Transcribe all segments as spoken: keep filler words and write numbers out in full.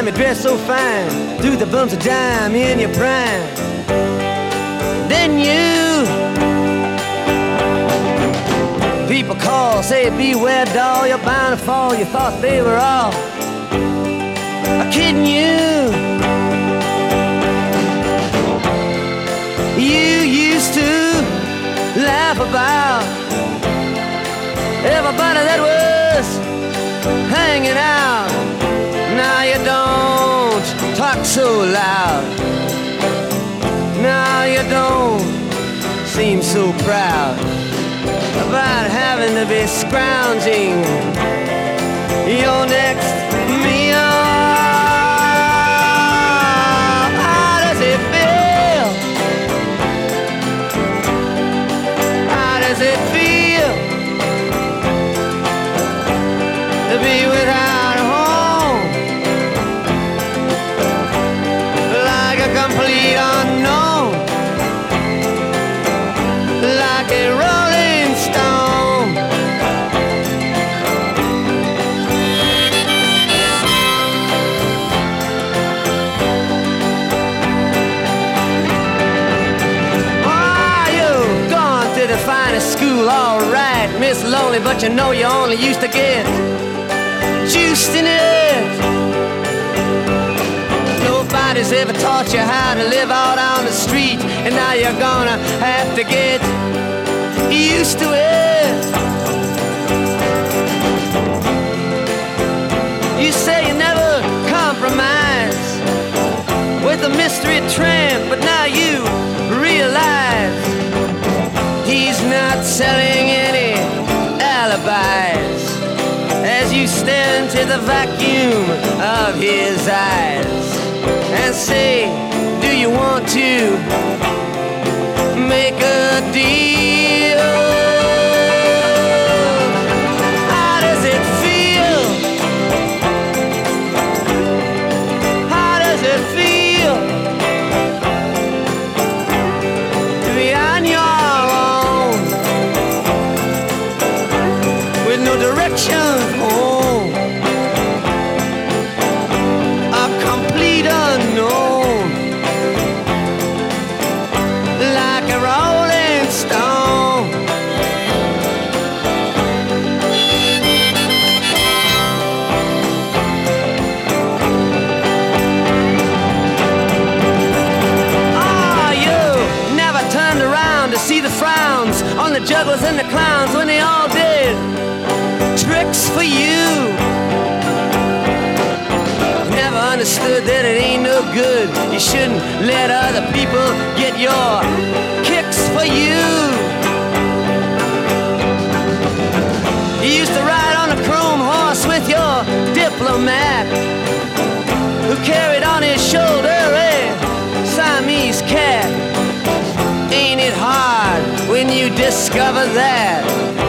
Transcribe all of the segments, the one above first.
me dress so fine, through the bumps of dime in your prime. Then you, people call, say beware doll, you're bound to fall. You thought they were all kidding you. You used to laugh about everybody that was hanging out. Now you don't talk so loud. Now you don't seem so proud about having to be scrounging your next meal. How does it feel? How does it feel to be without a home, like a complete unknown, like a rolling stone? Oh, you've gone to the finest school, all right, Miss Lonely, but you know you only used to get juiced in it. Nobody's ever taught you how to live out on the street, and now you're gonna have to get used to it. You say you never compromise with a mystery tramp, but now you realize he's not selling any alibis as you stare into the vacuum of his eyes and say, do you want to make a deal? How does it feel? How does it feel to be on your own with no direction home, a complete unknown, like a rolling stone? Ah, you never turned around to see the frowns on the jugglers and the clowns when they all did tricks for you. Never understood that it ain't no good. You shouldn't let other people get your kicks for you. You used to ride on a chrome horse with your diplomat, who carried on his shoulder a Siamese cat. Ain't it hard when you discover that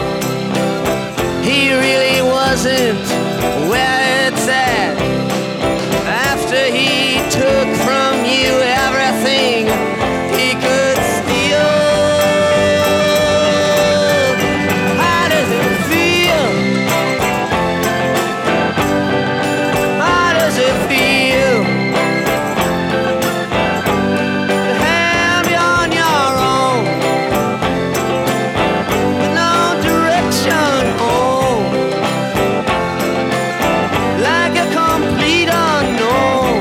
he really wasn't where it's at, after he took from you everything he could steal? How does it feel? How does it feel to have you on your own with no direction home, like a complete unknown,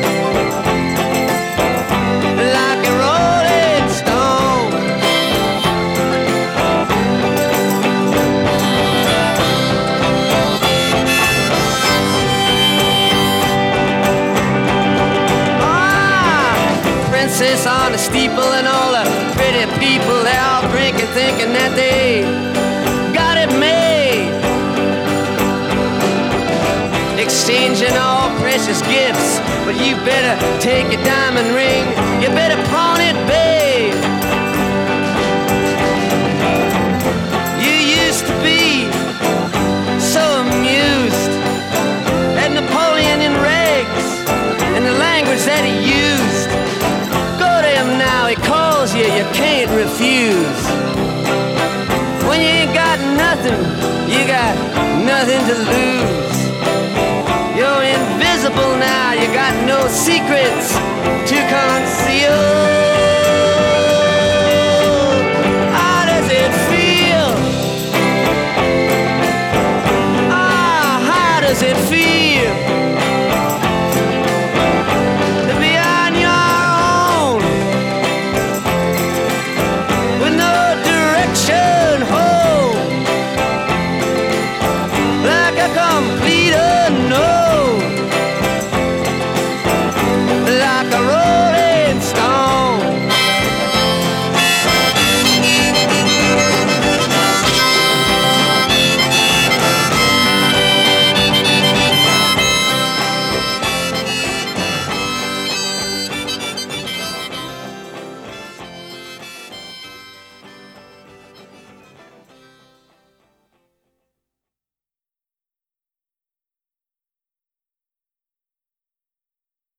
like a rolling stone? Ah, princess on the steeple and all the pretty people, they're all drinking, thinking that they got it made, exchanging all precious gifts. But you better take your diamond ring, you better pawn it, babe. You used to be so amused at Napoleon in rags and the language that he used. Go to him now, he calls you, you can't refuse. When you ain't got nothing, you got nothing to lose. You're invisible invincible now. You got no secrets to